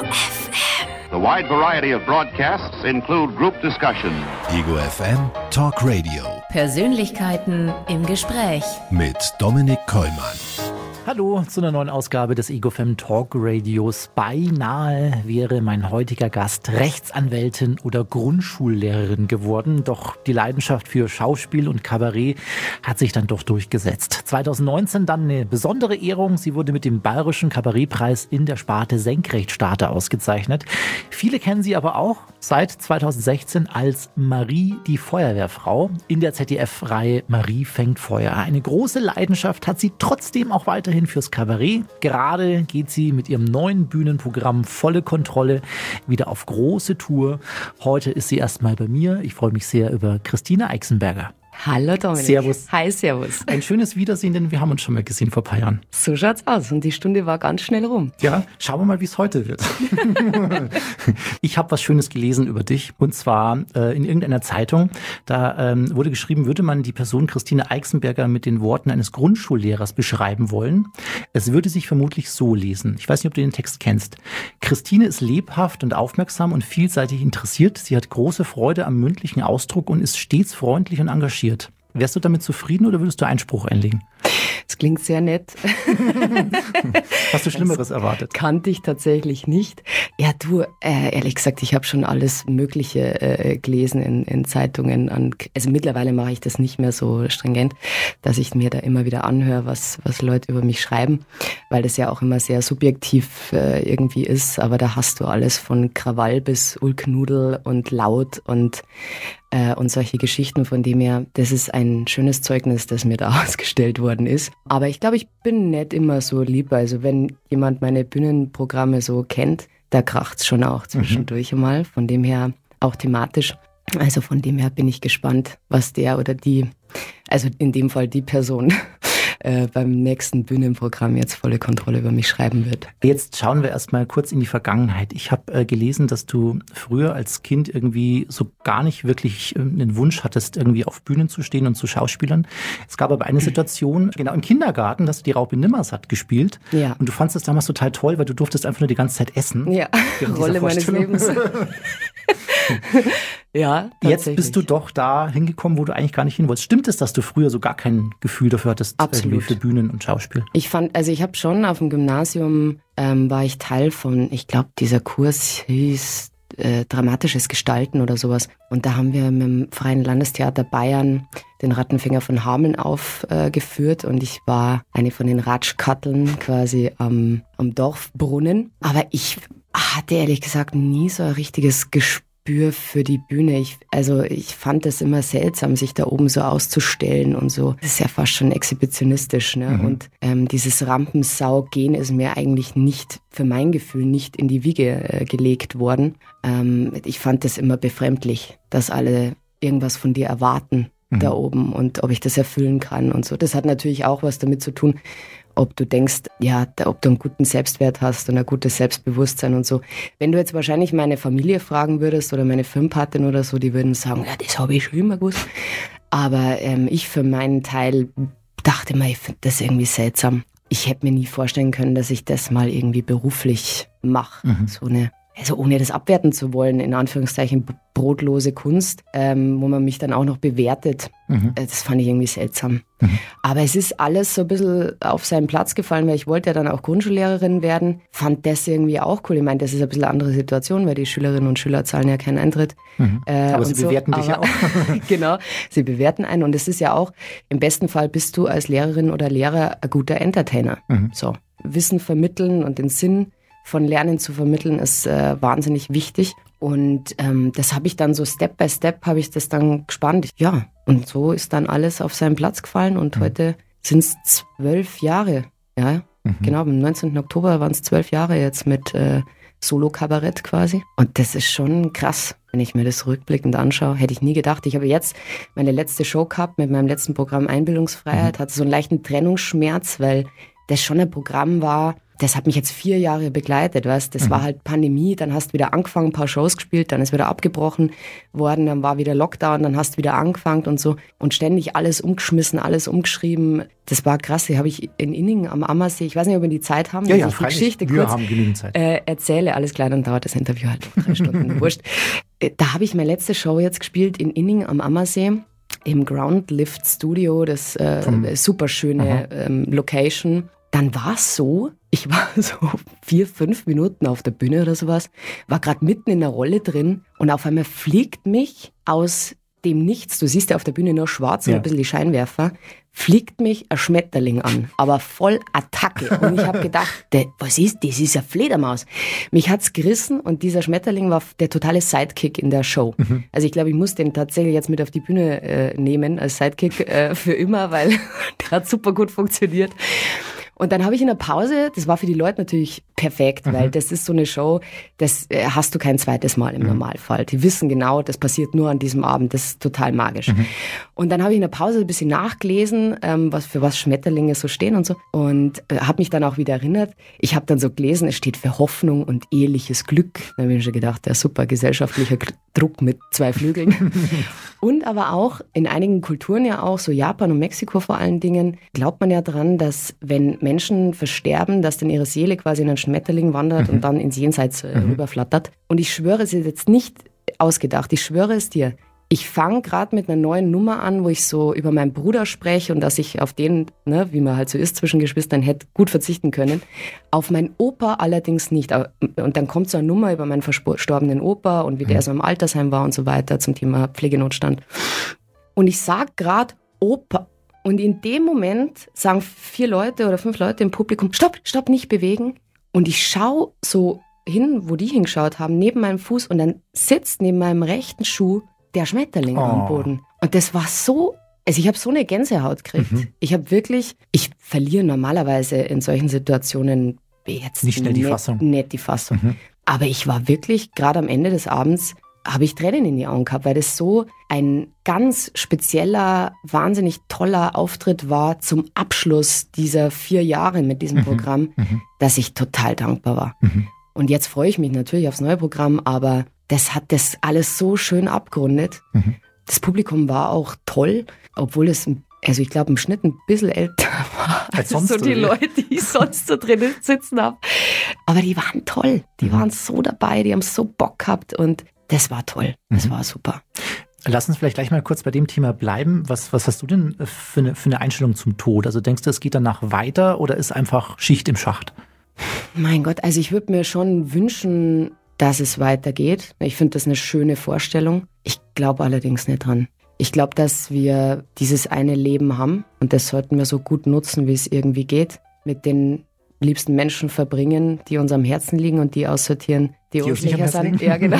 FM. The wide variety of broadcasts include group discussion. Ego FM Talk Radio. Persönlichkeiten im Gespräch. Mit Dominik Kollmann. Hallo zu einer neuen Ausgabe des Ego FM Talk Radios. Beinahe wäre mein heutiger Gast Rechtsanwältin oder Grundschullehrerin geworden. Doch die Leidenschaft für Schauspiel und Kabarett hat sich dann doch durchgesetzt. 2019 dann eine besondere Ehrung. Sie wurde mit dem Bayerischen Kabarettpreis in der Sparte Senkrechtstarter ausgezeichnet. Viele kennen sie aber auch seit 2016 als Marie, die Feuerwehrfrau, in der ZDF-Reihe Marie fängt Feuer. Eine große Leidenschaft hat sie trotzdem auch weiterhin fürs Kabarett. Gerade geht sie mit ihrem neuen Bühnenprogramm Volle Kontrolle wieder auf große Tour. Heute ist sie erstmal bei mir. Ich freue mich sehr über Christine Eichsenberger. Hallo Dominik. Servus. Hi, servus. Ein schönes Wiedersehen, denn wir haben uns schon mal gesehen vor ein paar Jahren. So schaut's aus und die Stunde war ganz schnell rum. Ja, schauen wir mal, wie es heute wird. Ich habe was Schönes gelesen über dich und zwar in irgendeiner Zeitung. Da wurde geschrieben, würde man die Person Christine Eichsenberger mit den Worten eines Grundschullehrers beschreiben wollen. Es würde sich vermutlich so lesen. Ich weiß nicht, ob du den Text kennst. Christine ist lebhaft und aufmerksam und vielseitig interessiert. Sie hat große Freude am mündlichen Ausdruck und ist stets freundlich und engagiert. Wärst du damit zufrieden oder würdest du Einspruch einlegen? Das klingt sehr nett. Hast du Schlimmeres erwartet? Kannte ich tatsächlich nicht. Ja, du, ehrlich gesagt, ich habe schon alles Mögliche gelesen in Zeitungen. Also mittlerweile mache ich das nicht mehr so stringent, dass ich mir da immer wieder anhöre, was Leute über mich schreiben, weil das ja auch immer sehr subjektiv irgendwie ist. Aber da hast du alles von Krawall bis Ulknudel und laut und solche Geschichten, von dem her, das ist ein schönes Zeugnis, das mir da ausgestellt worden ist. Aber ich glaube, ich bin nicht immer so lieb. Also wenn jemand meine Bühnenprogramme so kennt, da kracht's schon auch zwischendurch mal. Von dem her auch thematisch. Also von dem her bin ich gespannt, was der oder die, also in dem Fall die Person, beim nächsten Bühnenprogramm jetzt Volle Kontrolle über mich schreiben wird. Jetzt schauen wir erstmal kurz in die Vergangenheit. Ich habe gelesen, dass du früher als Kind irgendwie so gar nicht wirklich einen Wunsch hattest, irgendwie auf Bühnen zu stehen und zu Schauspielern. Es gab aber eine Situation, genau im Kindergarten, dass du die Raupe Nimmersatt gespielt. Ja. Und du fandest das damals total toll, weil du durftest einfach nur die ganze Zeit essen. Ja, Rolle meines Lebens. Ja, jetzt bist du doch da hingekommen, wo du eigentlich gar nicht hin wolltest. Stimmt es, dass du früher so gar kein Gefühl dafür hattest, irgendwie für Bühnen und Schauspiel? Ich habe schon auf dem Gymnasium, war ich Teil von, ich glaube, dieser Kurs hieß dramatisches Gestalten oder sowas. Und da haben wir mit dem Freien Landestheater Bayern den Rattenfänger von Hameln aufgeführt und ich war eine von den Ratschkatteln quasi am Dorfbrunnen. Aber ich hatte ehrlich gesagt nie so ein richtiges Gespür für die Bühne. Ich fand es immer seltsam, sich da oben so auszustellen und so. Das ist ja fast schon exhibitionistisch, ne? Und dieses Rampensau-Gehen ist mir eigentlich nicht, für mein Gefühl, nicht in die Wiege gelegt worden. Ich fand das immer befremdlich, dass alle irgendwas von dir erwarten da oben und ob ich das erfüllen kann und so. Das hat natürlich auch was damit zu tun, ob du denkst, ja, ob du einen guten Selbstwert hast und ein gutes Selbstbewusstsein und so. Wenn du jetzt wahrscheinlich meine Familie fragen würdest oder meine Firmenpatin oder so, die würden sagen, ja, das habe ich schon immer gewusst. Aber ich für meinen Teil dachte mal, ich finde das irgendwie seltsam. Ich hätte mir nie vorstellen können, dass ich das mal irgendwie beruflich mache. Also ohne das abwerten zu wollen, in Anführungszeichen brotlose Kunst, wo man mich dann auch noch bewertet. Das fand ich irgendwie seltsam. Aber es ist alles so ein bisschen auf seinen Platz gefallen, weil ich wollte ja dann auch Grundschullehrerin werden. Fand das irgendwie auch cool. Ich meine, das ist ein bisschen eine andere Situation, weil die Schülerinnen und Schüler zahlen ja keinen Eintritt. Aber sie bewerten dich ja auch. Genau, sie bewerten einen. Und es ist ja auch, im besten Fall bist du als Lehrerin oder Lehrer ein guter Entertainer. So, Wissen vermitteln und den Sinn von Lernen zu vermitteln, ist wahnsinnig wichtig. Und das habe ich dann so Step by Step, habe ich das dann gespannt. Ja, und so ist dann alles auf seinen Platz gefallen. Und heute sind es 12 Jahre. Ja, genau, am 19. Oktober waren es 12 Jahre jetzt mit Solo-Kabarett quasi. Und das ist schon krass, wenn ich mir das rückblickend anschaue. Hätte ich nie gedacht. Ich habe jetzt meine letzte Show gehabt mit meinem letzten Programm Einbildungsfreiheit. Hatte so einen leichten Trennungsschmerz, weil das schon ein Programm war, das hat mich jetzt 4 Jahre begleitet, weißt, das war halt Pandemie, dann hast du wieder angefangen, ein paar Shows gespielt, dann ist wieder abgebrochen worden, dann war wieder Lockdown, dann hast du wieder angefangen und so und ständig alles umgeschmissen, alles umgeschrieben. Das war krass, die habe ich in Inningen am Ammersee, ich weiß nicht, ob wir die Zeit haben, Ja, ich die freilich. Geschichte Wir kurz haben genügend Zeit. erzähle, alles klar, dann dauert das Interview halt noch 3 Stunden, wurscht. Da habe ich meine letzte Show jetzt gespielt in Inningen am Ammersee. Im Groundlift Studio, das super schöne Location. Dann war es so, ich war so 4-5 Minuten auf der Bühne oder sowas, war gerade mitten in der Rolle drin und auf einmal fliegt mich aus dem Nichts, du siehst ja auf der Bühne nur schwarz und ein bisschen die Scheinwerfer, fliegt mich ein Schmetterling an, aber voll Attacke. Und ich habe gedacht, was ist das? Das ist eine Fledermaus. Mich hat's gerissen und dieser Schmetterling war der totale Sidekick in der Show. Also ich glaube, ich muss den tatsächlich jetzt mit auf die Bühne nehmen als Sidekick für immer, weil der hat super gut funktioniert. Und dann habe ich in der Pause, das war für die Leute natürlich perfekt, weil das ist so eine Show, das hast du kein zweites Mal im Normalfall. Die wissen genau, das passiert nur an diesem Abend, das ist total magisch. Und dann habe ich in der Pause ein bisschen nachgelesen, für was Schmetterlinge so stehen und so und habe mich dann auch wieder erinnert. Ich habe dann so gelesen, es steht für Hoffnung und eheliches Glück. Da habe ich mir schon gedacht, der super gesellschaftlicher Druck mit 2 Flügeln. Und aber auch in einigen Kulturen ja auch, so Japan und Mexiko vor allen Dingen, glaubt man ja dran, dass wenn Menschen versterben, dass dann ihre Seele quasi in einen Schmetterling wandert und dann ins Jenseits rüberflattert. Und ich schwöre, es ist jetzt nicht ausgedacht, ich schwöre es dir. Ich fange gerade mit einer neuen Nummer an, wo ich so über meinen Bruder spreche und dass ich auf den, ne, wie man halt so ist zwischen Geschwistern, hätte gut verzichten können. Auf meinen Opa allerdings nicht. Und dann kommt so eine Nummer über meinen verstorbenen Opa und wie der so im Altersheim war und so weiter zum Thema Pflegenotstand. Und ich sag gerade Opa. Und in dem Moment sagen 4 Leute oder 5 Leute im Publikum, stopp, nicht bewegen. Und ich schaue so hin, wo die hingeschaut haben, neben meinem Fuß und dann sitzt neben meinem rechten Schuh der Schmetterling am Boden. Und das war so, also ich habe so eine Gänsehaut gekriegt. Ich verliere normalerweise in solchen Situationen jetzt nicht schnell die Fassung. Nicht die Fassung. Aber ich war wirklich, gerade am Ende des Abends, habe ich Tränen in die Augen gehabt, weil das so ein ganz spezieller, wahnsinnig toller Auftritt war zum Abschluss dieser 4 Jahre mit diesem Programm, dass ich total dankbar war. Und jetzt freue ich mich natürlich aufs neue Programm, aber das hat das alles so schön abgerundet. Das Publikum war auch toll, obwohl es, also ich glaube, im Schnitt ein bisschen älter war als sonst so die Leute, die ich sonst so drinnen sitzen habe. Aber die waren toll, die waren so dabei, die haben so Bock gehabt und das war toll, das war super. Lass uns vielleicht gleich mal kurz bei dem Thema bleiben. Was hast du denn für eine Einstellung zum Tod? Also denkst du, es geht danach weiter oder ist einfach Schicht im Schacht? Mein Gott, also ich würde mir schon wünschen, dass es weitergeht. Ich finde das eine schöne Vorstellung. Ich glaube allerdings nicht dran. Ich glaube, dass wir dieses eine Leben haben und das sollten wir so gut nutzen, wie es irgendwie geht. Mit den liebsten Menschen verbringen, die uns am Herzen liegen und die aussortieren, die uns nicht sind. Ja, genau.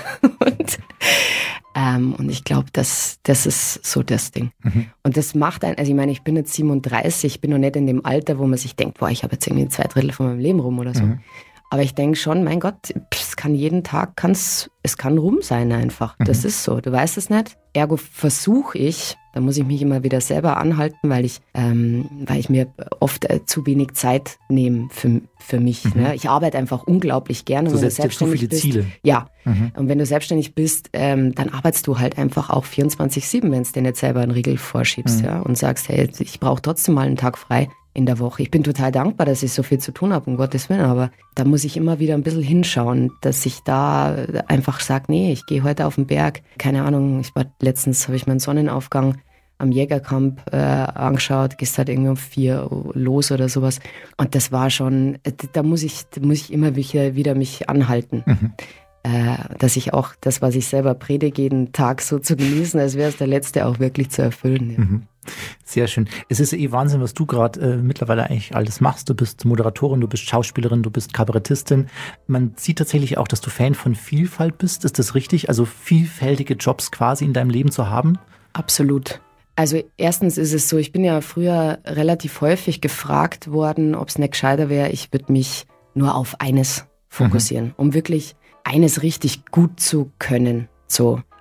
Und ich glaube, das ist so das Ding. Und das macht einen, also ich meine, ich bin jetzt 37, ich bin noch nicht in dem Alter, wo man sich denkt, boah, ich habe jetzt irgendwie 2/3 von meinem Leben rum oder so. Aber ich denke schon, mein Gott, es kann jeden Tag, es kann rum sein einfach. Das ist so, du weißt es nicht. Ergo versuche ich, da muss ich mich immer wieder selber anhalten, weil ich mir oft zu wenig Zeit nehme für mich. Ne? Ich arbeite einfach unglaublich gerne. Du setzt dir zu viele Ziele. Ja, und wenn du selbstständig bist, dann arbeitest du halt einfach auch 24/7, wenn du dir nicht selber einen Riegel vorschiebst, ja, und sagst, hey, ich brauche trotzdem mal einen Tag frei in der Woche. Ich bin total dankbar, dass ich so viel zu tun habe, um Gottes Willen, aber da muss ich immer wieder ein bisschen hinschauen, dass ich da einfach sage, nee, ich gehe heute auf den Berg. Keine Ahnung, letztens habe ich meinen Sonnenaufgang am Jägerkamp angeschaut, gehst halt irgendwie um 4 los oder sowas. Und das war schon, da muss ich immer wieder mich anhalten. Dass ich auch das, was ich selber predige, jeden Tag so zu genießen, als wäre es der letzte auch wirklich zu erfüllen. Ja. Sehr schön. Es ist Wahnsinn, was du gerade mittlerweile eigentlich alles machst. Du bist Moderatorin, du bist Schauspielerin, du bist Kabarettistin. Man sieht tatsächlich auch, dass du Fan von Vielfalt bist. Ist das richtig? Also vielfältige Jobs quasi in deinem Leben zu haben? Absolut. Also erstens ist es so, ich bin ja früher relativ häufig gefragt worden, ob es nicht gescheiter wäre, ich würde mich nur auf eines fokussieren, um wirklich eines richtig gut zu können. So.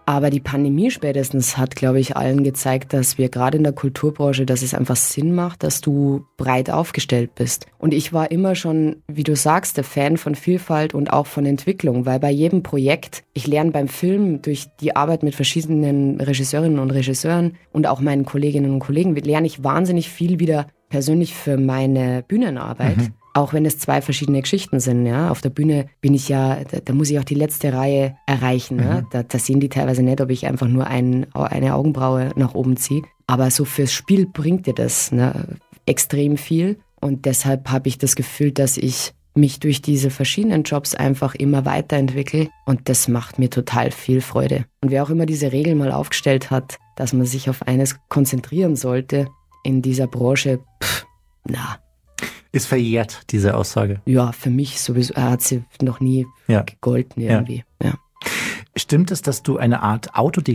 Aber die Pandemie spätestens hat, glaube ich, allen gezeigt, dass wir gerade in der Kulturbranche, dass es einfach Sinn macht, dass du breit aufgestellt bist. Und ich war immer schon, wie du sagst, der Fan von Vielfalt und auch von Entwicklung, weil bei jedem Projekt, ich lerne beim Film durch die Arbeit mit verschiedenen Regisseurinnen und Regisseuren und auch meinen Kolleginnen und Kollegen, lerne ich wahnsinnig viel wieder persönlich für meine Bühnenarbeit. Auch wenn es 2 verschiedene Geschichten sind. Ja? Auf der Bühne bin ich ja, da muss ich auch die letzte Reihe erreichen. Ne? Da sehen die teilweise nicht, ob ich einfach nur eine Augenbraue nach oben ziehe. Aber so fürs Spiel bringt dir das extrem viel. Und deshalb habe ich das Gefühl, dass ich mich durch diese verschiedenen Jobs einfach immer weiterentwickle. Und das macht mir total viel Freude. Und wer auch immer diese Regel mal aufgestellt hat, dass man sich auf eines konzentrieren sollte in dieser Branche, Ist verjährt, diese Aussage. Ja, für mich sowieso, hat sie noch nie gegolten irgendwie. Ja. Stimmt es, dass du eine Art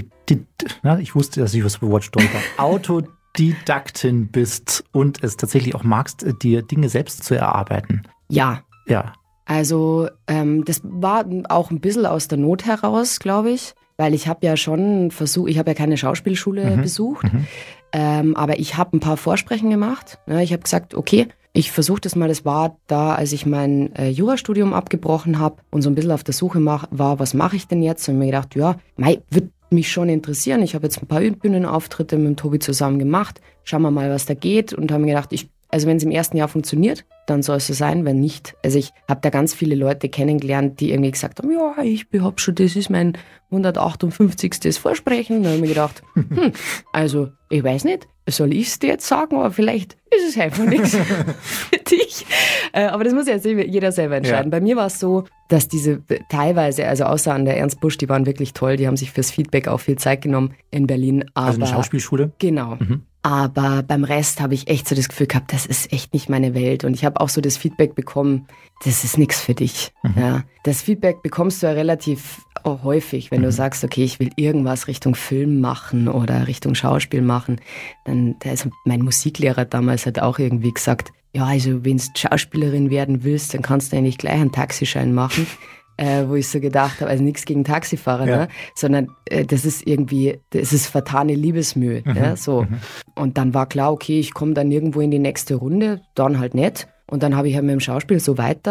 ich wusste, dass ich das Wort stolper, Autodidaktin bist und es tatsächlich auch magst, dir Dinge selbst zu erarbeiten? Ja. Ja. Also das war auch ein bisschen aus der Not heraus, glaube ich, weil ich habe ja schon versucht, ich habe ja keine Schauspielschule besucht, aber ich habe ein paar Vorsprechen gemacht. Ja, ich habe gesagt, okay, ich versuche das mal. Das war da, als ich mein Jurastudium abgebrochen habe und so ein bisschen auf der Suche war, was mache ich denn jetzt? Und mir gedacht, wird mich schon interessieren. Ich habe jetzt ein paar Bühnenauftritte mit dem Tobi zusammen gemacht. Schauen wir mal, was da geht. Und habe mir gedacht, wenn es im ersten Jahr funktioniert, dann soll es so sein, wenn nicht. Also ich habe da ganz viele Leute kennengelernt, die irgendwie gesagt haben, ja, ich habe schon, das ist mein 158. Vorsprechen. Da habe ich mir gedacht, also ich weiß nicht, soll ich es dir jetzt sagen, aber vielleicht ist es einfach nichts für dich. Aber das muss jetzt jeder selber entscheiden. Ja. Bei mir war es so, dass diese teilweise, also außer an der Ernst Busch, die waren wirklich toll, die haben sich fürs Feedback auch viel Zeit genommen in Berlin. Aber, also eine Schauspielschule? Genau. Aber beim Rest habe ich echt so das Gefühl gehabt, das ist echt nicht meine Welt. Und ich habe auch so das Feedback bekommen, das ist nichts für dich. Ja. Das Feedback bekommst du ja relativ häufig, wenn du sagst, okay, ich will irgendwas Richtung Film machen oder Richtung Schauspiel machen. Dann, also mein Musiklehrer damals hat auch irgendwie gesagt, ja, also wenn du Schauspielerin werden willst, dann kannst du eigentlich gleich einen Taxischein machen. Wo ich so gedacht habe, also nichts gegen Taxifahrer, ne? Sondern das ist vertane Liebesmühe. Ja, so. Und dann war klar, okay, ich komme dann irgendwo in die nächste Runde, dann halt nicht. Und dann habe ich halt mit dem Schauspiel mit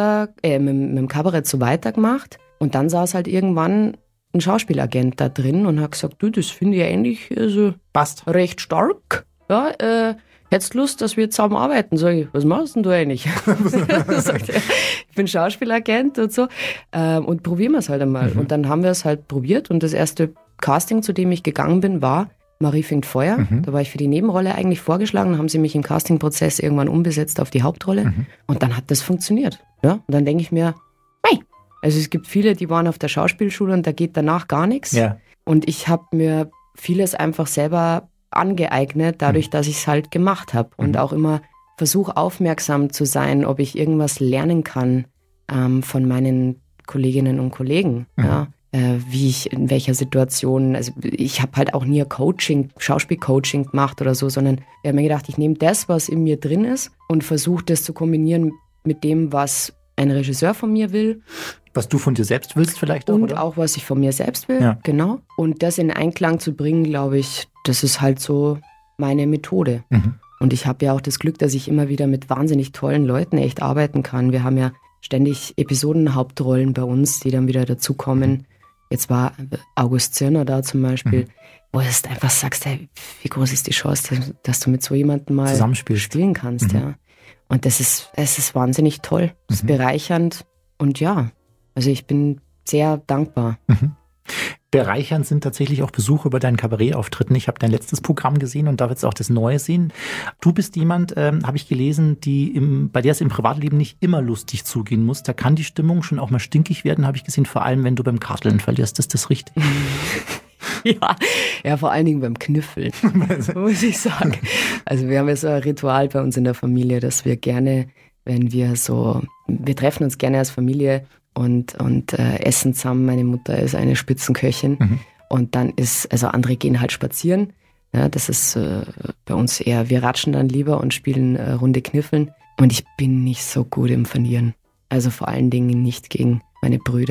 dem Kabarett so weitergemacht. Und dann saß halt irgendwann ein Schauspielagent da drin und hat gesagt, du, das finde ich eigentlich passt recht stark. Ja, hättest Lust, dass wir zusammen arbeiten? Sag ich, was machst denn du eigentlich? Sagt er, ich bin Schauspielagent und so. Und probieren wir es halt einmal. Und dann haben wir es halt probiert. Und das erste Casting, zu dem ich gegangen bin, war Marie fängt Feuer. Da war ich für die Nebenrolle eigentlich vorgeschlagen. Dann haben sie mich im Castingprozess irgendwann umbesetzt auf die Hauptrolle. Und dann hat das funktioniert. Ja? Und dann denke ich mir, hey, also es gibt viele, die waren auf der Schauspielschule und da geht danach gar nichts. Ja. Und ich habe mir vieles einfach selber angeeignet, dadurch, dass ich es halt gemacht habe. Und auch immer versuche aufmerksam zu sein, ob ich irgendwas lernen kann von meinen Kolleginnen und Kollegen. Ja? Wie ich in welcher Situation, also ich habe halt auch nie Schauspielcoaching gemacht oder so, sondern ich habe mir gedacht, ich nehme das, was in mir drin ist und versuche das zu kombinieren mit dem, was ein Regisseur von mir will. Was du von dir selbst willst vielleicht auch, und oder? Auch, was ich von mir selbst will, genau. Und das in Einklang zu bringen, glaube ich, das ist halt so meine Methode. Und ich habe ja auch das Glück, dass ich immer wieder mit wahnsinnig tollen Leuten echt arbeiten kann. Wir haben ja ständig Episodenhauptrollen bei uns, die dann wieder dazukommen. Jetzt war August Zirner da zum Beispiel, wo du einfach sagst, hey, wie groß ist die Chance, dass du mit so jemandem mal spielen kannst. Ja. Und es ist wahnsinnig toll, das ist bereichernd und ja, also ich bin sehr dankbar. Bereichernd sind tatsächlich auch Besuche bei deinen Kabarettauftritten. Ich habe dein letztes Programm gesehen und da wird es auch das Neue sehen. Du bist jemand, habe ich gelesen, bei der es im Privatleben nicht immer lustig zugehen muss. Da kann die Stimmung schon auch mal stinkig werden, habe ich gesehen, vor allem wenn du beim Karteln verlierst. Ist das richtig? Ja, vor allen Dingen beim Knüffeln, muss ich sagen. Also wir haben ja so ein Ritual bei uns in der Familie, dass wir gerne, wir treffen uns gerne als Familie und essen zusammen. Meine Mutter ist eine Spitzenköchin und dann andere gehen halt spazieren. Ja, das ist bei uns eher, wir ratschen dann lieber und spielen Runde Kniffeln. Und ich bin nicht so gut im Verlieren. Also vor allen Dingen nicht gegen meine Brüder.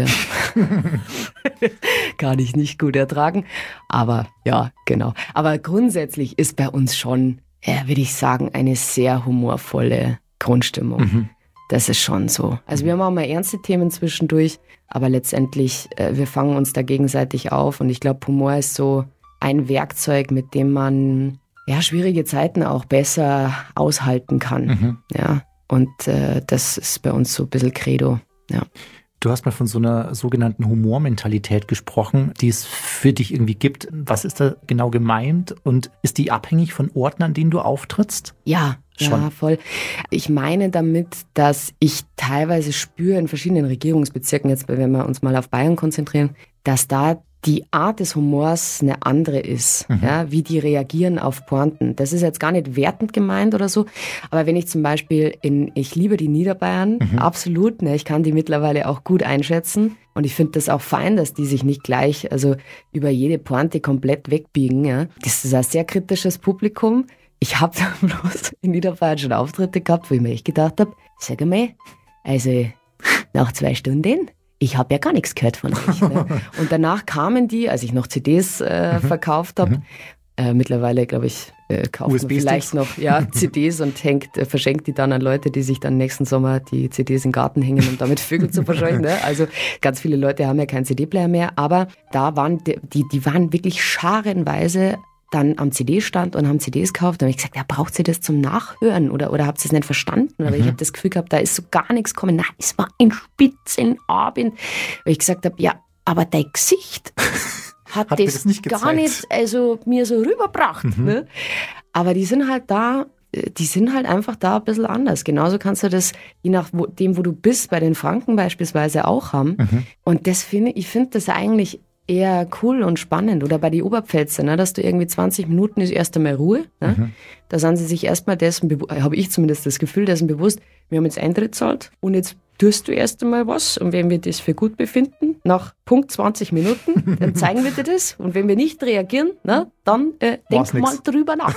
Kann ich nicht gut ertragen. Aber ja, genau. Aber grundsätzlich ist bei uns schon, würde ich sagen, eine sehr humorvolle Grundstimmung. Mhm. Das ist schon so. Also wir haben auch mal ernste Themen zwischendurch, aber letztendlich, wir fangen uns da gegenseitig auf. Und ich glaube, Humor ist so ein Werkzeug, mit dem man schwierige Zeiten auch besser aushalten kann. Mhm. Ja. Und das ist bei uns so ein bisschen Credo. Ja. Du hast mal von so einer sogenannten Humormentalität gesprochen, die es für dich irgendwie gibt. Was ist da genau gemeint? Und ist die abhängig von Orten, an denen du auftrittst? Ja, schon. Ja, voll. Ich meine damit, dass ich teilweise spüre in verschiedenen Regierungsbezirken, jetzt wenn wir uns mal auf Bayern konzentrieren, dass da die Art des Humors eine andere ist, wie die reagieren auf Pointen. Das ist jetzt gar nicht wertend gemeint oder so, aber wenn ich zum Beispiel ich liebe die Niederbayern, absolut, ich kann die mittlerweile auch gut einschätzen und ich finde das auch fein, dass die sich nicht gleich über jede Pointe komplett wegbiegen. Ja. Das ist ein sehr kritisches Publikum. Ich habe da bloß in Niederbayern schon Auftritte gehabt, wo ich mir echt gedacht habe, sag mal, also nach 2 Stunden, ich habe ja gar nichts gehört von euch. Ne? Und danach kamen die, als ich noch CDs verkauft habe, mittlerweile, glaube ich, kauft man vielleicht noch CDs und verschenkt die dann an Leute, die sich dann nächsten Sommer die CDs in den Garten hängen, um damit Vögel zu verscheuchen. Ne? Also ganz viele Leute haben ja keinen CD-Player mehr, aber da waren die waren wirklich scharenweise dann am CD-Stand und haben CDs gekauft. Da habe ich gesagt, braucht ihr das zum Nachhören oder habt ihr es nicht verstanden? Aber ich habe das Gefühl gehabt, da ist so gar nichts gekommen. Nein, es war ein Spitzenabend. Weil ich gesagt habe, aber dein Gesicht hat das nicht gar nicht mir so rübergebracht. Ne? Aber die sind halt da, die sind halt einfach da ein bisschen anders. Genauso kannst du das, je nach dem, wo du bist, bei den Franken beispielsweise auch haben. Und ich finde das eigentlich eher cool und spannend. Oder bei den Oberpfälzer, ne, dass du irgendwie 20 Minuten ist erst einmal Ruhe. Ne? Da sind sie sich erstmal dessen bewusst, habe ich zumindest das Gefühl, dessen bewusst, wir haben jetzt Eintritt gezahlt und jetzt tust du erst einmal was. Und wenn wir das für gut befinden, nach Punkt 20 Minuten, dann zeigen wir dir das. Und wenn wir nicht reagieren, ne, dann denk mal drüber nach.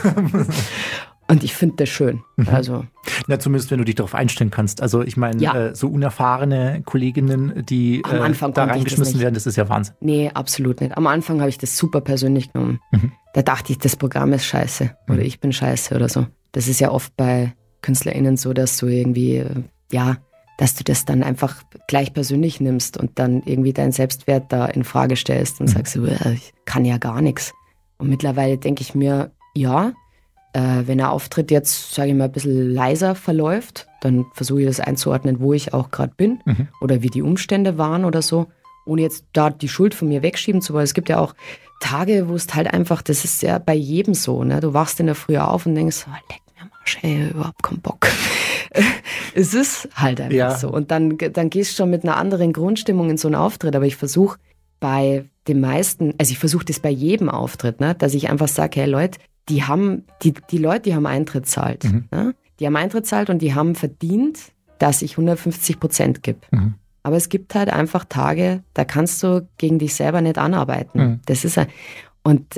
Und ich finde das schön. Also. Na, zumindest wenn du dich darauf einstellen kannst. Also ich meine, so unerfahrene Kolleginnen, die da reingeschmissen werden, das ist ja Wahnsinn. Nee, absolut nicht. Am Anfang habe ich das super persönlich genommen. Da dachte ich, das Programm ist scheiße oder ich bin scheiße oder so. Das ist ja oft bei KünstlerInnen so, dass du irgendwie, dass du das dann einfach gleich persönlich nimmst und dann irgendwie deinen Selbstwert da in Frage stellst und sagst, ich kann ja gar nichts. Und mittlerweile denke ich mir, wenn ein Auftritt jetzt, sage ich mal, ein bisschen leiser verläuft, dann versuche ich das einzuordnen, wo ich auch gerade bin oder wie die Umstände waren oder so, ohne jetzt da die Schuld von mir wegschieben zu wollen. Es gibt ja auch Tage, wo es halt einfach, das ist ja bei jedem so, ne? Du wachst in der Früh auf und denkst, leck mir am Arsch, überhaupt keinen Bock. Es ist halt einfach so. Und dann gehst du schon mit einer anderen Grundstimmung in so einen Auftritt, aber ich versuche bei den meisten, also ich versuche das bei jedem Auftritt, ne? Dass ich einfach sage, hey Leute, die Leute, die haben Eintritt zahlt. Ne? Die haben Eintritt zahlt und die haben verdient, dass ich 150% gebe. Aber es gibt halt einfach Tage, da kannst du gegen dich selber nicht anarbeiten. Das ist und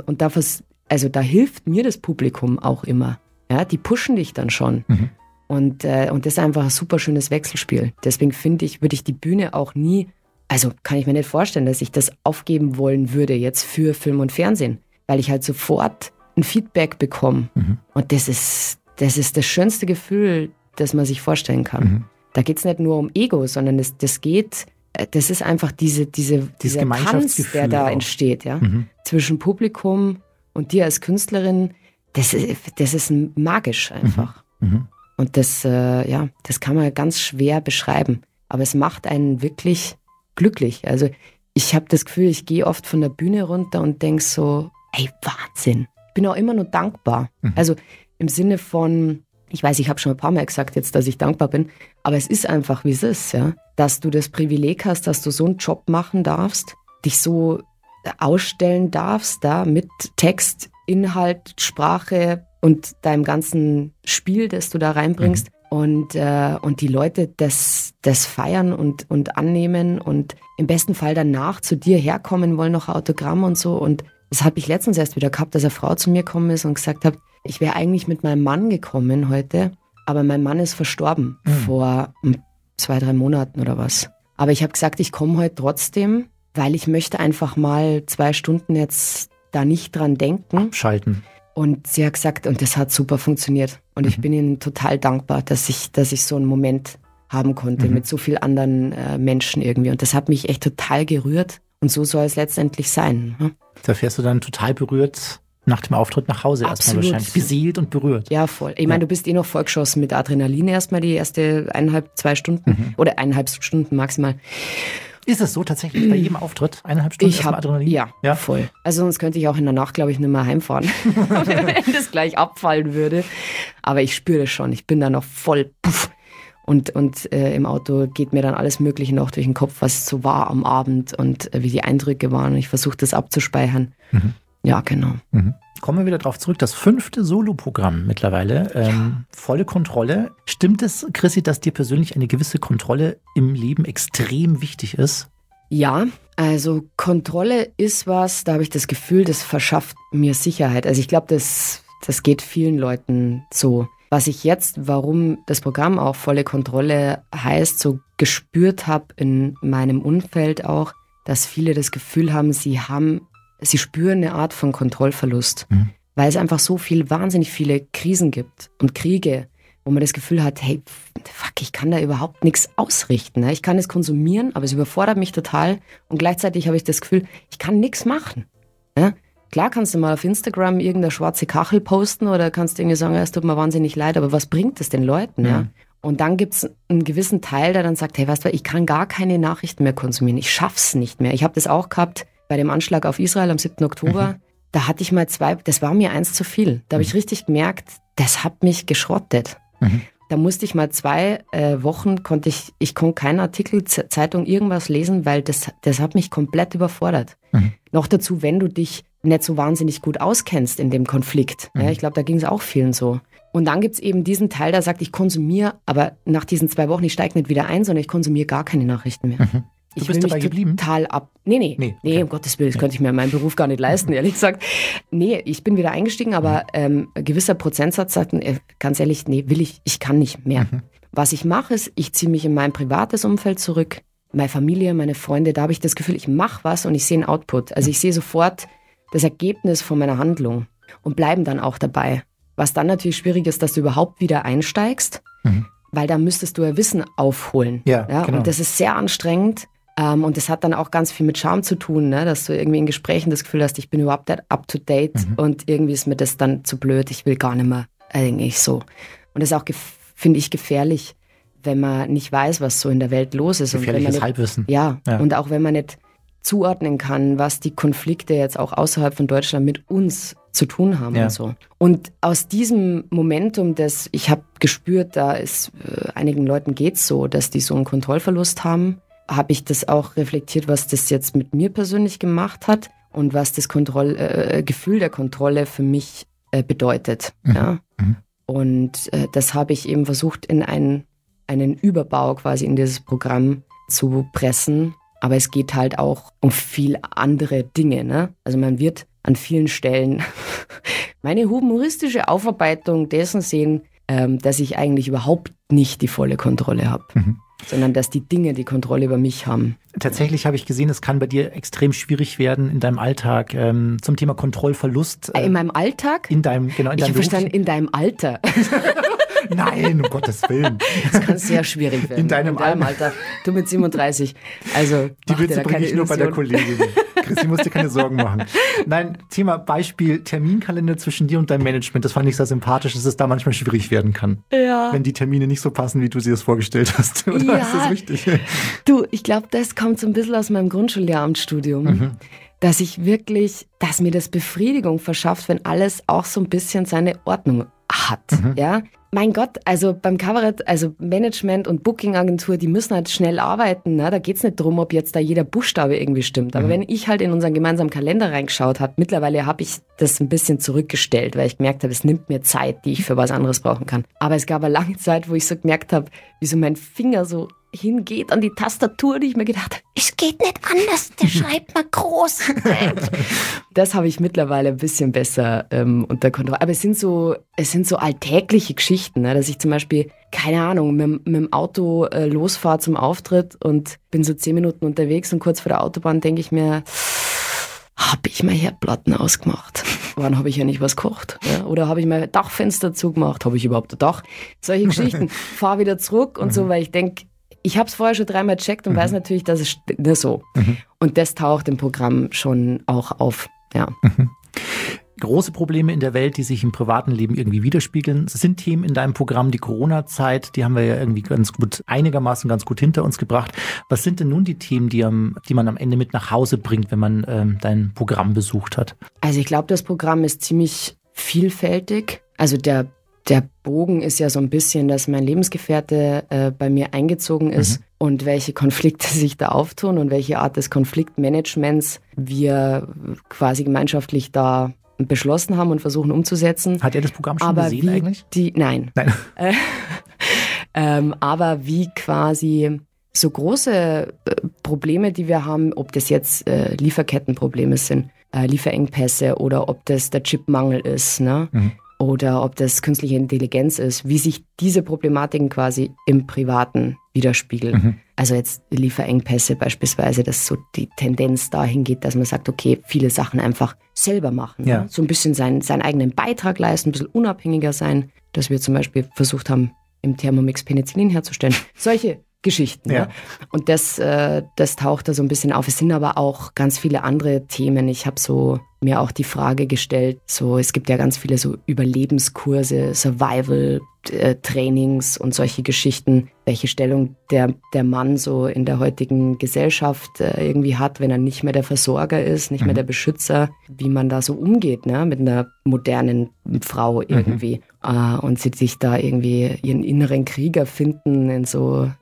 da hilft mir das Publikum auch immer. Ja, die pushen dich dann schon. Und das ist einfach ein super schönes Wechselspiel. Deswegen würde ich die Bühne auch nie, also kann ich mir nicht vorstellen, dass ich das aufgeben wollen würde jetzt für Film und Fernsehen, weil ich halt sofort ein Feedback bekomme. Und das ist das schönste Gefühl, das man sich vorstellen kann. Da geht es nicht nur um Ego, sondern das ist einfach dieser Tanz, der da entsteht, zwischen Publikum und dir als Künstlerin. Das ist magisch einfach. Und das kann man ganz schwer beschreiben. Aber es macht einen wirklich glücklich. Also ich habe das Gefühl, ich gehe oft von der Bühne runter und denke so, ey, Wahnsinn. Ich bin auch immer nur dankbar. Also im Sinne von, ich weiß, ich habe schon ein paar Mal gesagt jetzt, dass ich dankbar bin, aber es ist einfach, wie es ist, ja. Dass du das Privileg hast, dass du so einen Job machen darfst, dich so ausstellen darfst, da mit Text, Inhalt, Sprache und deinem ganzen Spiel, das du da reinbringst. Und die Leute das feiern und annehmen und im besten Fall danach zu dir herkommen wollen, noch Autogramm und so. Und das habe ich letztens erst wieder gehabt, dass eine Frau zu mir gekommen ist und gesagt hat, ich wäre eigentlich mit meinem Mann gekommen heute, aber mein Mann ist verstorben vor 2-3 Monaten oder was. Aber ich habe gesagt, ich komme heute trotzdem, weil ich möchte einfach mal 2 Stunden jetzt da nicht dran denken. Abschalten. Und sie hat gesagt, und das hat super funktioniert. Und ich bin ihnen total dankbar, dass ich so einen Moment haben konnte mit so vielen anderen Menschen irgendwie. Und das hat mich echt total gerührt. Und so soll es letztendlich sein. Ne? Da fährst du dann total berührt nach dem Auftritt nach Hause erstmal wahrscheinlich. Beseelt und berührt. Ja, voll. Ich meine, du bist noch vollgeschossen mit Adrenalin erstmal die erste 1,5-2 Stunden oder 1,5 Stunden maximal. Ist es so tatsächlich bei jedem Auftritt? 1,5 Stunden erstmal Adrenalin? Ja, voll. Also sonst könnte ich auch in der Nacht, glaube ich, nicht mehr heimfahren, wenn das gleich abfallen würde. Aber ich spüre das schon. Ich bin da noch voll puff. Und im Auto geht mir dann alles Mögliche noch durch den Kopf, was so war am Abend und wie die Eindrücke waren. Und ich versuche das abzuspeichern. Ja, genau. Kommen wir wieder drauf zurück. Das 5. Soloprogramm mittlerweile. Volle Kontrolle. Stimmt es, Chrissy, dass dir persönlich eine gewisse Kontrolle im Leben extrem wichtig ist? Ja, also Kontrolle ist was, da habe ich das Gefühl, das verschafft mir Sicherheit. Also ich glaube, das geht vielen Leuten so. Was ich jetzt, warum das Programm auch volle Kontrolle heißt, so gespürt habe in meinem Umfeld auch, dass viele das Gefühl haben, sie spüren eine Art von Kontrollverlust, weil es einfach so wahnsinnig viele Krisen gibt und Kriege, wo man das Gefühl hat, hey, fuck, ich kann da überhaupt nichts ausrichten. Ne? Ich kann es konsumieren, aber es überfordert mich total und gleichzeitig habe ich das Gefühl, ich kann nichts machen. Ne? Klar kannst du mal auf Instagram irgendeine schwarze Kachel posten oder kannst irgendwie sagen, es tut mir wahnsinnig leid, aber was bringt es den Leuten? Ja? Und dann gibt es einen gewissen Teil, der dann sagt, hey, weißt du, ich kann gar keine Nachrichten mehr konsumieren, ich schaff's nicht mehr. Ich habe das auch gehabt bei dem Anschlag auf Israel am 7. Oktober. Da hatte ich mal 2, das war mir 1 zu viel. Da habe ich richtig gemerkt, das hat mich geschrottet. Da musste ich mal 2 Wochen, konnte keinen Artikel, Zeitung, irgendwas lesen, weil das hat mich komplett überfordert. Noch dazu, wenn du dich nicht so wahnsinnig gut auskennst in dem Konflikt. Ja, ich glaube, da ging es auch vielen so. Und dann gibt es eben diesen Teil, der sagt, ich konsumiere, aber nach diesen 2 Wochen, ich steige nicht wieder ein, sondern ich konsumiere gar keine Nachrichten mehr. Du bist dabei geblieben? Total Nee, okay. Um Gottes Willen, das könnte ich mir in meinem Beruf gar nicht leisten, ehrlich gesagt. Nee, ich bin wieder eingestiegen, aber ein gewisser Prozentsatz sagt, ganz ehrlich, nee, ich kann nicht mehr. Was ich mache, ist, ich ziehe mich in mein privates Umfeld zurück, meine Familie, meine Freunde, da habe ich das Gefühl, ich mache was und ich sehe einen Output. Also ich sehe sofort das Ergebnis von meiner Handlung und bleiben dann auch dabei. Was dann natürlich schwierig ist, dass du überhaupt wieder einsteigst, weil da müsstest du ja Wissen aufholen. Ja, genau. Und das ist sehr anstrengend. Und das hat dann auch ganz viel mit Charme zu tun, ne? Dass du irgendwie in Gesprächen das Gefühl hast, ich bin überhaupt nicht up to date und irgendwie ist mir das dann zu blöd, ich will gar nicht mehr eigentlich so. Und das ist auch, finde ich, gefährlich, wenn man nicht weiß, was so in der Welt los ist. Gefährliches Halbwissen. Ja, und auch wenn man nicht zuordnen kann, was die Konflikte jetzt auch außerhalb von Deutschland mit uns zu tun haben und so. Und aus diesem Momentum, ich habe gespürt, da ist einigen Leuten geht's so, dass die so einen Kontrollverlust haben, habe ich das auch reflektiert, was das jetzt mit mir persönlich gemacht hat und was das Gefühl der Kontrolle für mich bedeutet. Ja? Und das habe ich eben versucht, in einen Überbau quasi in dieses Programm zu pressen. Aber es geht halt auch um viel andere Dinge. Ne? Also man wird an vielen Stellen meine humoristische Aufarbeitung dessen sehen, dass ich eigentlich überhaupt nicht die volle Kontrolle habe. Sondern dass die Dinge die Kontrolle über mich haben. Tatsächlich habe ich gesehen, es kann bei dir extrem schwierig werden in deinem Alltag zum Thema Kontrollverlust. In meinem Alltag? In deinem Beruf. Ich habe verstanden, in deinem Alter. Nein, um Gottes Willen. Das kann sehr schwierig werden. In deinem Alter. Du mit 37. Also, die Witze bringe ich nur bei der Kollegin. Chrissy, musst dir keine Sorgen machen. Nein, Thema Beispiel Terminkalender zwischen dir und deinem Management. Das fand ich sehr sympathisch, dass es da manchmal schwierig werden kann. Ja. Wenn die Termine nicht so passen, wie du sie das vorgestellt hast. Oder ist das richtig? Du, ich glaube, das kommt so ein bisschen aus meinem Grundschullehramtsstudium. Dass mir das Befriedigung verschafft, wenn alles auch so ein bisschen seine Ordnung hat. Ja. Mein Gott, also beim Kabarett, also Management und Booking-Agentur, die müssen halt schnell arbeiten. Ne? Da geht's nicht drum, ob jetzt da jeder Buchstabe irgendwie stimmt. Aber wenn ich halt in unseren gemeinsamen Kalender reingeschaut habe, mittlerweile habe ich das ein bisschen zurückgestellt, weil ich gemerkt habe, es nimmt mir Zeit, die ich für was anderes brauchen kann. Aber es gab eine lange Zeit, wo ich so gemerkt habe, wie so mein Finger so hingeht an die Tastatur, die ich mir gedacht habe, es geht nicht anders, der schreibt mal groß. Das habe ich mittlerweile ein bisschen besser unter Kontrolle. Aber es sind so alltägliche Geschichten, ne? Dass ich zum Beispiel, keine Ahnung, mit dem Auto losfahre zum Auftritt und bin so 10 Minuten unterwegs und kurz vor der Autobahn denke ich mir, habe ich mal Herdplatten ausgemacht? Wann habe ich ja nicht was gekocht? Ja? Oder habe ich mein Dachfenster zugemacht? Habe ich überhaupt ein Dach? Solche Geschichten. Fahr wieder zurück und so, weil ich denke, ich habe es vorher schon 3-mal gecheckt und weiß natürlich, dass es nicht so. Und das taucht im Programm schon auch auf. Ja. Große Probleme in der Welt, die sich im privaten Leben irgendwie widerspiegeln. Es sind Themen in deinem Programm, die Corona-Zeit, die haben wir ja irgendwie einigermaßen ganz gut hinter uns gebracht. Was sind denn nun die Themen, die man am Ende mit nach Hause bringt, wenn man dein Programm besucht hat? Also ich glaube, das Programm ist ziemlich vielfältig. Also der Bogen ist ja so ein bisschen, dass mein Lebensgefährte bei mir eingezogen ist und welche Konflikte sich da auftun und welche Art des Konfliktmanagements wir quasi gemeinschaftlich da beschlossen haben und versuchen umzusetzen. Hat er das Programm schon gesehen eigentlich? Nein. Aber wie quasi so große Probleme, die wir haben, ob das jetzt Lieferkettenprobleme sind, Lieferengpässe oder ob das der Chipmangel ist, ne? Oder ob das künstliche Intelligenz ist, wie sich diese Problematiken quasi im Privaten widerspiegeln. Also jetzt Lieferengpässe beispielsweise, dass so die Tendenz dahin geht, dass man sagt, okay, viele Sachen einfach selber machen. Ja. Ne? So ein bisschen seinen eigenen Beitrag leisten, ein bisschen unabhängiger sein, dass wir zum Beispiel versucht haben, im Thermomix Penicillin herzustellen. Solche Geschichten. Ja. Ne? Und das taucht da so ein bisschen auf. Es sind aber auch ganz viele andere Themen. Ich habe so mir auch die Frage gestellt, so es gibt ja ganz viele so Überlebenskurse, Survival-Trainings und solche Geschichten, welche Stellung der Mann so in der heutigen Gesellschaft irgendwie hat, wenn er nicht mehr der Versorger ist, nicht mehr der Beschützer, wie man da so umgeht, ne, mit einer modernen Frau irgendwie. Und sie sich da irgendwie ihren inneren Krieger finden in so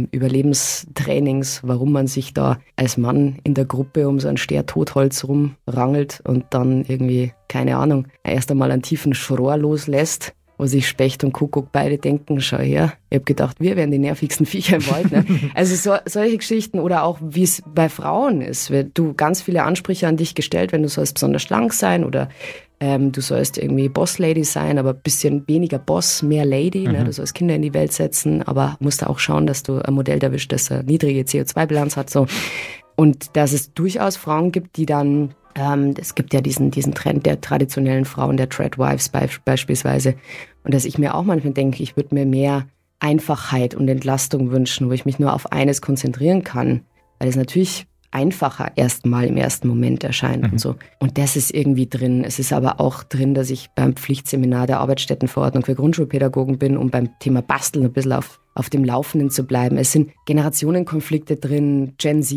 Überlebenstrainings, warum man sich da als Mann in der Gruppe um so ein Steher-Totholz rumrangelt und dann irgendwie, keine Ahnung, erst einmal einen tiefen Schrohr loslässt, wo sich Specht und Kuckuck beide denken, schau her, ich habe gedacht, wir wären die nervigsten Viecher im Wald. Ne? Also solche Geschichten oder auch, wie es bei Frauen ist, wenn du ganz viele Ansprüche an dich gestellt, wenn du sollst besonders schlank sein oder du sollst irgendwie Boss-Lady sein, aber ein bisschen weniger Boss, mehr Lady. Ne? Du sollst Kinder in die Welt setzen, aber musst da auch schauen, dass du ein Modell erwischt, das eine niedrige CO2-Bilanz hat. So. Und dass es durchaus Frauen gibt, die dann, es gibt ja diesen Trend der traditionellen Frauen, der Tradwives beispielsweise. Und dass ich mir auch manchmal denke, ich würde mir mehr Einfachheit und Entlastung wünschen, wo ich mich nur auf eines konzentrieren kann. Weil es natürlich einfacher erstmal im ersten Moment erscheint und so. Und das ist irgendwie drin. Es ist aber auch drin, dass ich beim Pflichtseminar der Arbeitsstättenverordnung für Grundschulpädagogen bin, um beim Thema Basteln ein bisschen auf dem Laufenden zu bleiben. Es sind Generationenkonflikte drin, Gen Z,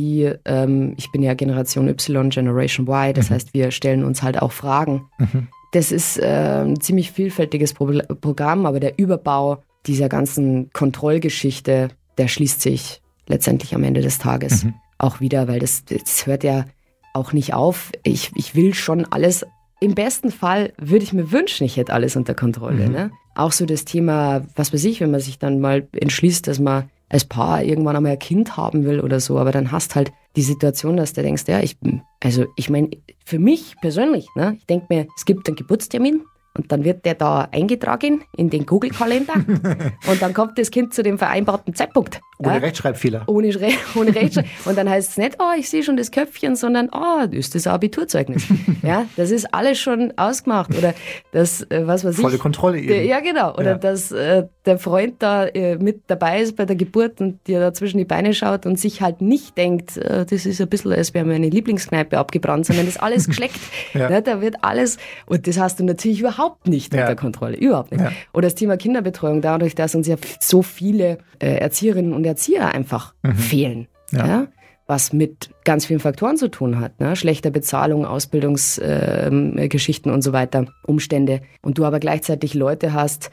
ich bin ja Generation Y, Generation Y, das heißt, wir stellen uns halt auch Fragen. Das ist ein ziemlich vielfältiges Programm, aber der Überbau dieser ganzen Kontrollgeschichte, der schließt sich letztendlich am Ende des Tages auch wieder, weil das hört ja auch nicht auf. Ich will schon alles, im besten Fall würde ich mir wünschen, ich hätte alles unter Kontrolle. Ne? Auch so das Thema, was weiß ich, wenn man sich dann mal entschließt, dass man als Paar irgendwann einmal ein Kind haben will oder so, aber dann hast halt die Situation, dass du denkst, ja, ich meine, für mich persönlich, ne, ich denke mir, es gibt einen Geburtstermin und dann wird der da eingetragen in den Google-Kalender und dann kommt das Kind zu dem vereinbarten Zeitpunkt. Ohne Rechtschreibfehler. Ohne Rechtschreibfehler. Und dann heißt es nicht, oh, ich sehe schon das Köpfchen, sondern, oh, ist das ein Abiturzeugnis. Ja, das ist alles schon ausgemacht. Oder das, was weiß ich. Volle Kontrolle eben. Ja, genau. Oder dass der Freund da mit dabei ist bei der Geburt und dir da zwischen die Beine schaut und sich halt nicht denkt, das ist ein bisschen, als wäre meine Lieblingskneipe abgebrannt, sondern das ist alles geschleckt. Ja, da wird alles, und das hast du natürlich überhaupt nicht unter Kontrolle. Überhaupt nicht. Ja. Oder das Thema Kinderbetreuung, dadurch, dass uns ja so viele Erzieherinnen und Erzieher einfach fehlen. Ja? Was mit ganz vielen Faktoren zu tun hat. Ne? Schlechter Bezahlung, Ausbildungsgeschichten und so weiter, Umstände. Und du aber gleichzeitig Leute hast,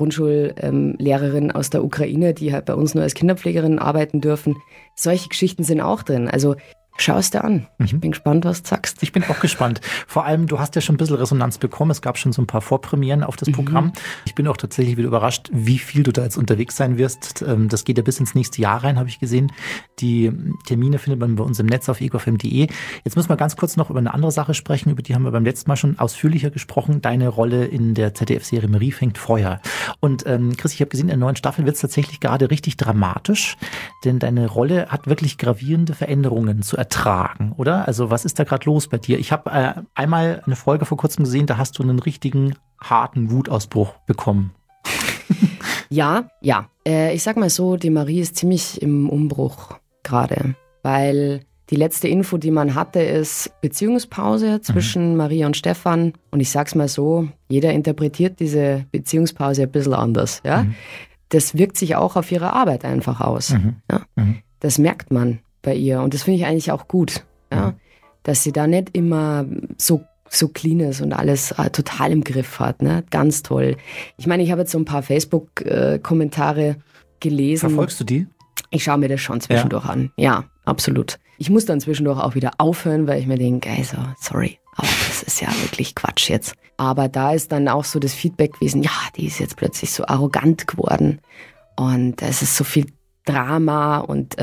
Grundschullehrerinnen aus der Ukraine, die halt bei uns nur als Kinderpflegerinnen arbeiten dürfen. Solche Geschichten sind auch drin. Also Schau es dir an. Ich bin gespannt, was du sagst. Ich bin auch gespannt. Vor allem, du hast ja schon ein bisschen Resonanz bekommen. Es gab schon so ein paar Vorpremieren auf das Programm. Ich bin auch tatsächlich wieder überrascht, wie viel du da jetzt unterwegs sein wirst. Das geht ja bis ins nächste Jahr rein, habe ich gesehen. Die Termine findet man bei uns im Netz auf egofm.de. Jetzt müssen wir ganz kurz noch über eine andere Sache sprechen. Über die haben wir beim letzten Mal schon ausführlicher gesprochen. Deine Rolle in der ZDF-Serie Marie fängt Feuer. Und Chris, ich habe gesehen, in der neuen Staffel wird es tatsächlich gerade richtig dramatisch. Denn deine Rolle hat wirklich gravierende Veränderungen zu ertragen, oder? Also was ist da gerade los bei dir? Ich habe einmal eine Folge vor kurzem gesehen, da hast du einen richtigen harten Wutausbruch bekommen. Ja. Ich sag mal so, die Marie ist ziemlich im Umbruch gerade, weil die letzte Info, die man hatte, ist Beziehungspause zwischen Marie und Stefan. Und ich sag's mal so, jeder interpretiert diese Beziehungspause ein bisschen anders. Ja? Das wirkt sich auch auf ihre Arbeit einfach aus. Ja? Das merkt man bei ihr und das finde ich eigentlich auch gut, ja? Dass sie da nicht immer so clean ist und alles total im Griff hat. Ne? Ganz toll. Ich meine, ich habe jetzt so ein paar Facebook-Kommentare gelesen. Verfolgst du die? Ich schaue mir das schon zwischendurch an. Ja, absolut. Ich muss dann zwischendurch auch wieder aufhören, weil ich mir denke, also, sorry, aber das ist ja wirklich Quatsch jetzt. Aber da ist dann auch so das Feedback gewesen, ja, die ist jetzt plötzlich so arrogant geworden und es ist so viel Drama und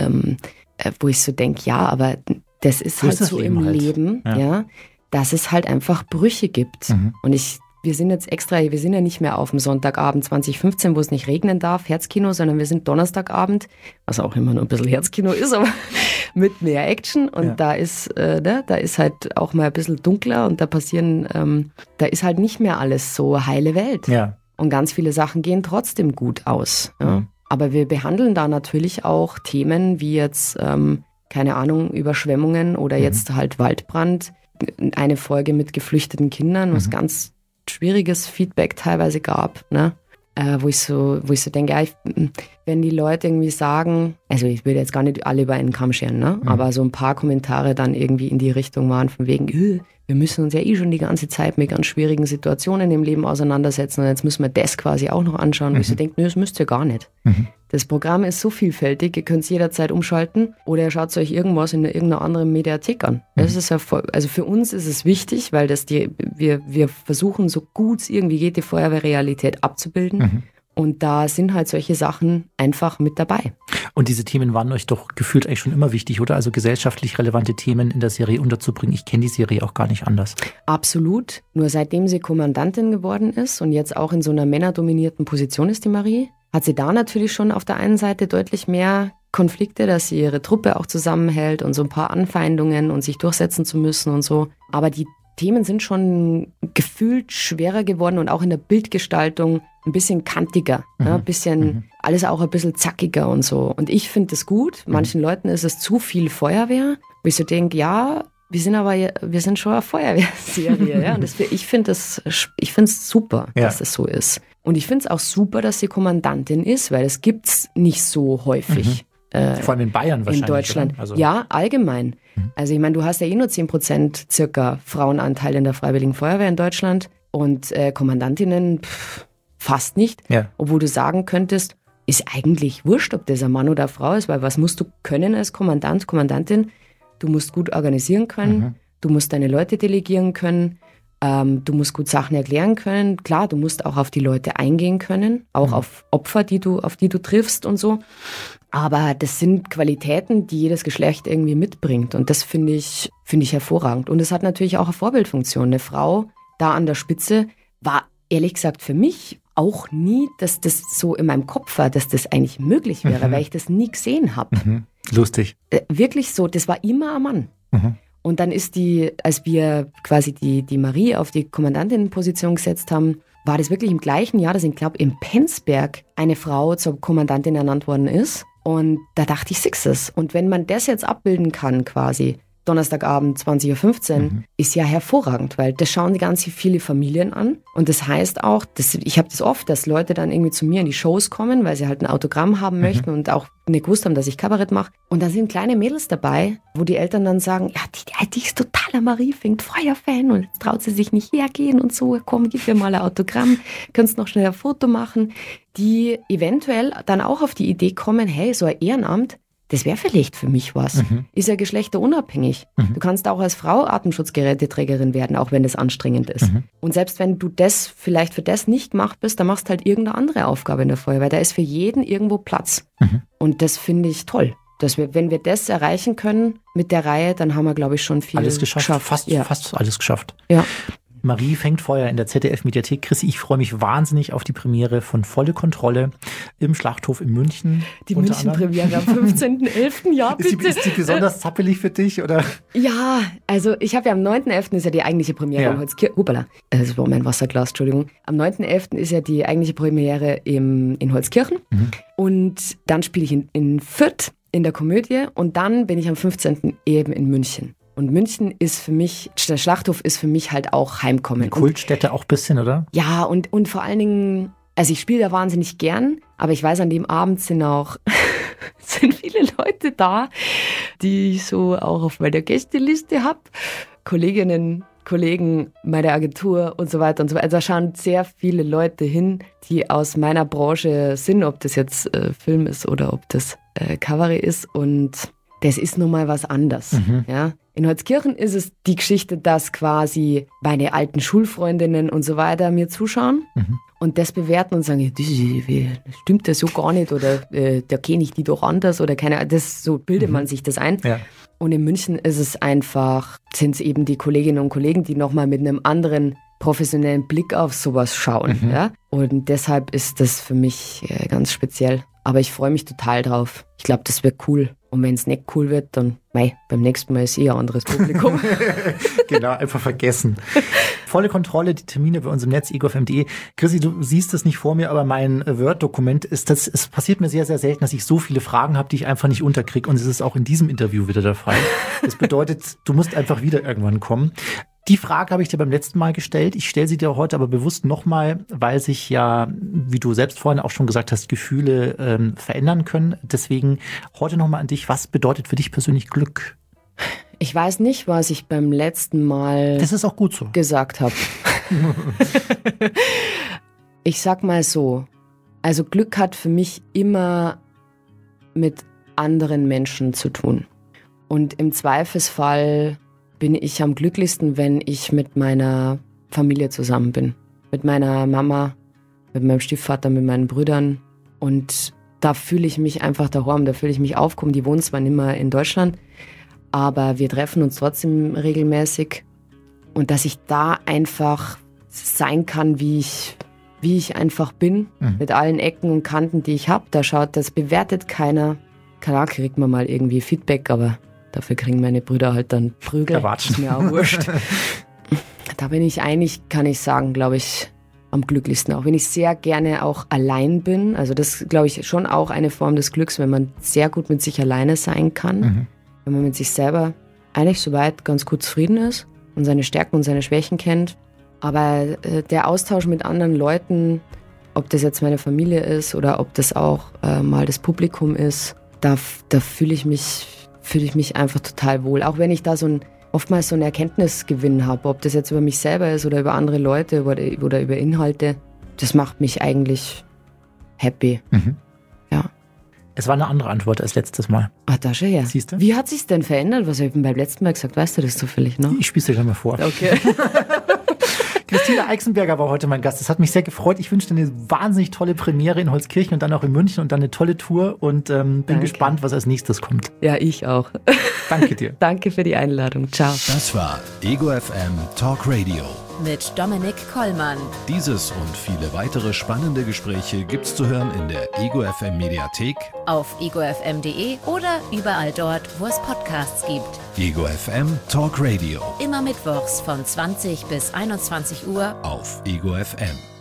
wo ich so denke, ja, aber das ist halt so im Leben, ja, dass es halt einfach Brüche gibt. Und wir sind ja nicht mehr auf dem Sonntagabend 2015, wo es nicht regnen darf, Herzkino, sondern wir sind Donnerstagabend, was auch immer nur ein bisschen Herzkino ist, aber mit mehr Action. Und da ist halt auch mal ein bisschen dunkler und da ist halt nicht mehr alles so heile Welt. Ja. Und ganz viele Sachen gehen trotzdem gut aus. Ja. Aber wir behandeln da natürlich auch Themen wie jetzt, keine Ahnung, Überschwemmungen oder jetzt halt Waldbrand. Eine Folge mit geflüchteten Kindern, was ganz schwieriges Feedback teilweise gab, ne? Wo ich so denke, ja, wenn die Leute irgendwie sagen, also ich will jetzt gar nicht alle über einen Kamm scheren, ne? Aber so ein paar Kommentare dann irgendwie in die Richtung waren von wegen, wir müssen uns ja schon die ganze Zeit mit ganz schwierigen Situationen im Leben auseinandersetzen und jetzt müssen wir das quasi auch noch anschauen. Wo ich so denke, nö, das müsst ihr gar nicht. Das Programm ist so vielfältig, ihr könnt es jederzeit umschalten oder ihr schaut euch irgendwas in irgendeiner anderen Mediathek an. Das ist ja voll, also für uns ist es wichtig, weil wir versuchen, so gut es irgendwie geht, die Feuerwehrrealität abzubilden. Und da sind halt solche Sachen einfach mit dabei. Und diese Themen waren euch doch gefühlt eigentlich schon immer wichtig, oder? Also gesellschaftlich relevante Themen in der Serie unterzubringen. Ich kenne die Serie auch gar nicht anders. Absolut. Nur seitdem sie Kommandantin geworden ist und jetzt auch in so einer männerdominierten Position ist, die Marie, hat sie da natürlich schon auf der einen Seite deutlich mehr Konflikte, dass sie ihre Truppe auch zusammenhält und so ein paar Anfeindungen und sich durchsetzen zu müssen und so. Aber die Themen sind schon gefühlt schwerer geworden und auch in der Bildgestaltung ein bisschen kantiger, ein bisschen, alles auch ein bisschen zackiger und so. Und ich finde das gut. Manchen Leuten ist es zu viel Feuerwehr. Wo ich so denke, ja, wir sind schon eine Feuerwehrserie. Ja? Und ich finde es super, dass das so ist. Und ich finde es auch super, dass sie Kommandantin ist, weil es gibt's nicht so häufig. Vor allem in Bayern wahrscheinlich. In Deutschland. Also. Ja, allgemein. Also ich meine, du hast ja nur 10% circa Frauenanteil in der Freiwilligen Feuerwehr in Deutschland und Kommandantinnen fast nicht. Ja. Obwohl du sagen könntest, ist eigentlich wurscht, ob das ein Mann oder eine Frau ist, weil was musst du können als Kommandant, Kommandantin? Du musst gut organisieren können, du musst deine Leute delegieren können, du musst gut Sachen erklären können. Klar, du musst auch auf die Leute eingehen können, auch auf Opfer, auf die du triffst und so. Aber das sind Qualitäten, die jedes Geschlecht irgendwie mitbringt. Und das finde ich hervorragend. Und es hat natürlich auch eine Vorbildfunktion. Eine Frau da an der Spitze war ehrlich gesagt für mich auch nie, dass das so in meinem Kopf war, dass das eigentlich möglich wäre, weil ich das nie gesehen habe. Lustig. Wirklich so, das war immer ein Mann. Und dann ist als wir quasi die Marie auf die Kommandantinnenposition gesetzt haben, war das wirklich im gleichen Jahr, dass ich glaube in Penzberg eine Frau zur Kommandantin ernannt worden ist. Und da dachte ich, es. Und wenn man das jetzt abbilden kann quasi, Donnerstagabend 20.15 Uhr, ist ja hervorragend, weil das schauen die ganz viele Familien an. Und das heißt auch, ich habe das oft, dass Leute dann irgendwie zu mir in die Shows kommen, weil sie halt ein Autogramm haben möchten und auch nicht gewusst haben, dass ich Kabarett mache. Und da sind kleine Mädels dabei, wo die Eltern dann sagen, ja, die ist totaler Marie fängt Feuer-Fan und jetzt traut sie sich nicht hergehen und so, komm, gib mir mal ein Autogramm, kannst noch schnell ein Foto machen. Die eventuell dann auch auf die Idee kommen, hey, so ein Ehrenamt, das wäre vielleicht für mich was. Ist ja geschlechterunabhängig. Du kannst auch als Frau Atemschutzgeräteträgerin werden, auch wenn das anstrengend ist. Und selbst wenn du das vielleicht für das nicht gemacht bist, dann machst du halt irgendeine andere Aufgabe in der Feuerwehr. Da ist für jeden irgendwo Platz. Und das finde ich toll. Dass wir, wenn wir das erreichen können mit der Reihe, dann haben wir, glaube ich, schon viel alles geschafft. Fast alles geschafft. Ja. Marie fängt Feuer in der ZDF-Mediathek. Chrissy, ich freue mich wahnsinnig auf die Premiere von Volle Kontrolle im Schlachthof in München. Die München-Premiere am 15.11. Ja, bitte. Ist die besonders zappelig für dich, oder? Ja, also ich habe ja am 9.11. ist ja die eigentliche Premiere in Holzkirchen. Hoppala, das war mein Wasserglas, Entschuldigung. Am 9.11. ist ja die eigentliche Premiere in Holzkirchen. Und dann spiele ich in Fürth in der Komödie und dann bin ich am 15. eben in München. Und München ist für mich, der Schlachthof ist für mich halt auch Heimkommen. Eine Kultstätte auch ein bisschen, oder? Ja, und vor allen Dingen, also ich spiele da wahnsinnig gern, aber ich weiß, an dem Abend sind viele Leute da, die ich so auch auf meiner Gästeliste habe. Kolleginnen, Kollegen meiner Agentur und so weiter und so weiter. Also da schauen sehr viele Leute hin, die aus meiner Branche sind, ob das jetzt Film ist oder ob das Kabarett ist. Und das ist nun mal was anderes. Ja. In Holzkirchen ist es die Geschichte, dass quasi meine alten Schulfreundinnen und so weiter mir zuschauen und das bewerten und sagen, das stimmt das so gar nicht oder da kenne ich die doch anders oder keine Ahnung. So bildet man sich das ein. Ja. Und in München ist es einfach, sind es eben die Kolleginnen und Kollegen, die nochmal mit einem anderen professionellen Blick auf sowas schauen. Ja? Und deshalb ist das für mich ganz speziell. Aber ich freue mich total drauf. Ich glaube, das wird cool. Und wenn es nicht cool wird, dann beim nächsten Mal ist ein anderes Publikum. Genau, einfach vergessen. Volle Kontrolle, die Termine bei uns im Netz, egofm.de. Chrissy, du siehst es nicht vor mir, aber mein Word-Dokument ist das. Es passiert mir sehr, sehr selten, dass ich so viele Fragen habe, die ich einfach nicht unterkriege. Und es ist auch in diesem Interview wieder der Fall. Das bedeutet, du musst einfach wieder irgendwann kommen. Die Frage habe ich dir beim letzten Mal gestellt. Ich stelle sie dir heute aber bewusst nochmal, weil sich ja, wie du selbst vorhin auch schon gesagt hast, Gefühle verändern können. Deswegen heute nochmal an dich. Was bedeutet für dich persönlich Glück? Ich weiß nicht, was ich beim letzten Mal das ist auch gut so. Gesagt habe. Ich sag mal so, also Glück hat für mich immer mit anderen Menschen zu tun. Und im Zweifelsfall bin ich am glücklichsten, wenn ich mit meiner Familie zusammen bin. Mit meiner Mama, mit meinem Stiefvater, mit meinen Brüdern. Und da fühle ich mich einfach daheim, da fühle ich mich aufgehoben. Die wohnen zwar nicht mehr in Deutschland, aber wir treffen uns trotzdem regelmäßig. Und dass ich da einfach sein kann, wie ich einfach bin, mit allen Ecken und Kanten, die ich habe. Das bewertet keiner. Klar kriegt man mal irgendwie Feedback, aber dafür kriegen meine Brüder halt dann Prügel. Das ist mir auch wurscht. Da bin ich eigentlich, kann ich sagen, glaube ich, am glücklichsten. Auch wenn ich sehr gerne auch allein bin. Also das, glaube ich, schon auch eine Form des Glücks, wenn man sehr gut mit sich alleine sein kann. Wenn man mit sich selber eigentlich soweit ganz gut zufrieden ist und seine Stärken und seine Schwächen kennt. Aber der Austausch mit anderen Leuten, ob das jetzt meine Familie ist oder ob das auch mal das Publikum ist, da fühle ich mich einfach total wohl. Auch wenn ich da oftmals so einen Erkenntnisgewinn habe, ob das jetzt über mich selber ist oder über andere Leute oder über Inhalte, das macht mich eigentlich happy. Ja. Es war eine andere Antwort als letztes Mal. Ach, da schon her. Siehst du? Wie hat sich's denn verändert? Was habe ich beim letzten Mal gesagt? Weißt du das zufällig noch? Ich spiele es dir gleich mal vor. Okay. Christina Eichsenberger war heute mein Gast. Das hat mich sehr gefreut. Ich wünsche dir eine wahnsinnig tolle Premiere in Holzkirchen und dann auch in München und dann eine tolle Tour und bin gespannt, was als nächstes kommt. Ja, ich auch. Danke dir. Danke für die Einladung. Ciao. Das war Ego FM Talk Radio. Mit Dominik Kollmann. Dieses und viele weitere spannende Gespräche gibt's zu hören in der Ego FM Mediathek, Auf egofm.de oder überall dort, wo es Podcasts gibt. Ego FM Talk Radio Immer mittwochs von 20 bis 21 Uhr auf Ego FM.